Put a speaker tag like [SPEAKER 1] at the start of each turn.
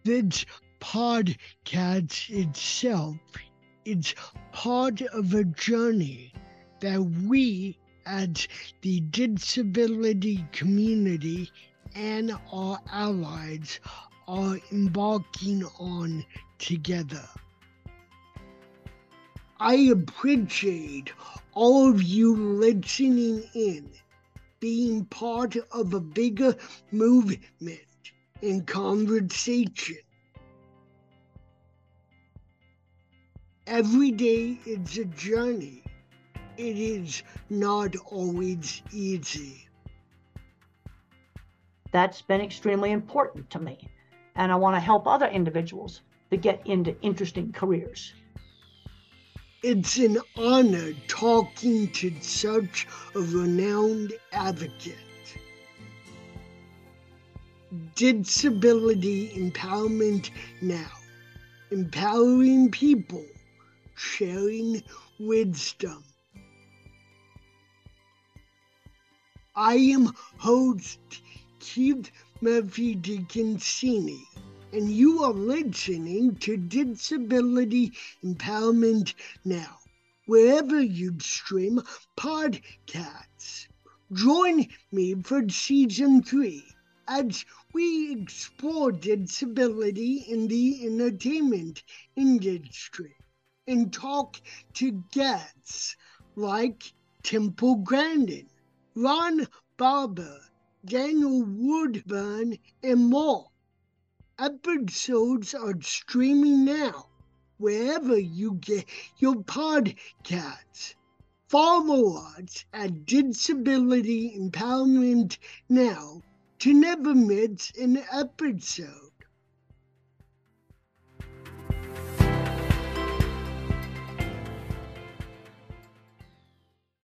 [SPEAKER 1] This podcast itself is part of a journey that we, as the disability community and our allies, are embarking on together. I appreciate all of you listening in, being part of a bigger movement and conversation. Every day is a journey. It is not always easy.
[SPEAKER 2] That's been extremely important to me, and I want to help other individuals to get into interesting careers.
[SPEAKER 1] It's an honor talking to such a renowned advocate. Disability Empowerment Now, empowering people, sharing wisdom. I am host Keith Murphy Dickinsini, and you are listening to Disability Empowerment Now, wherever you stream podcasts. Join me for Season 3 as we explore disability in the entertainment industry and talk to guests like Temple Grandin, Ron Barber, Daniel Woodburn, and more. Episodes are streaming now, wherever you get your podcasts. Follow us at Disability Empowerment Now to never miss an episode.